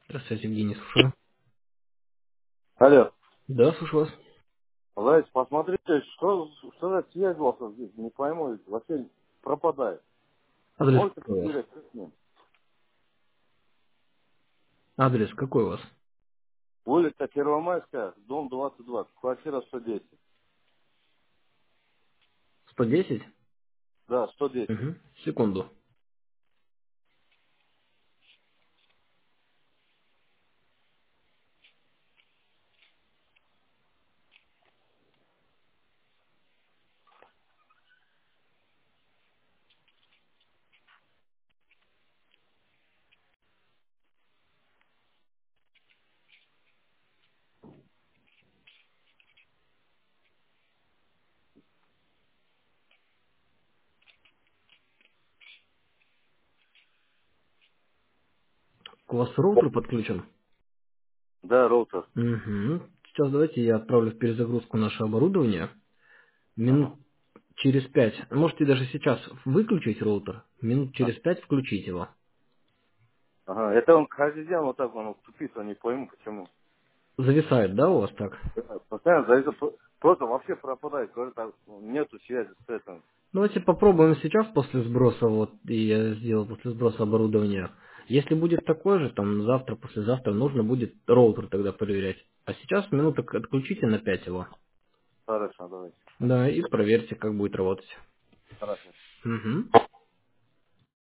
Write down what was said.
Здравствуйте, Евгений, слушаю. Алло. Да, слушаю вас. Давайте посмотрите, что за связь у вас здесь, не пойму, вообще пропадает. Адрес Можете какой у вас? проверять с ним? Адрес какой у вас? Улица Первомайская, дом 22, квартира 110. 110? Да, 110. Угу. Секунду. У вас роутер подключен? Да, роутер. Угу. Сейчас давайте я отправлю в перезагрузку наше оборудование. Минут Ага. через 5. Можете даже сейчас выключить роутер. Минут А, через 5 включить его. ага. Это он каждый день вот так он тупится, не пойму почему. Зависает, да, у вас так? Постоянно просто вообще пропадает, говорит, нету связи с этим. Давайте попробуем сейчас после сброса, вот, и я сделал после сброса оборудования. Если будет такой же, там, завтра, послезавтра, нужно будет роутер тогда проверять. А сейчас минуток отключите на 5 его. Хорошо, давайте. Да, и проверьте, как будет работать. Хорошо. Угу.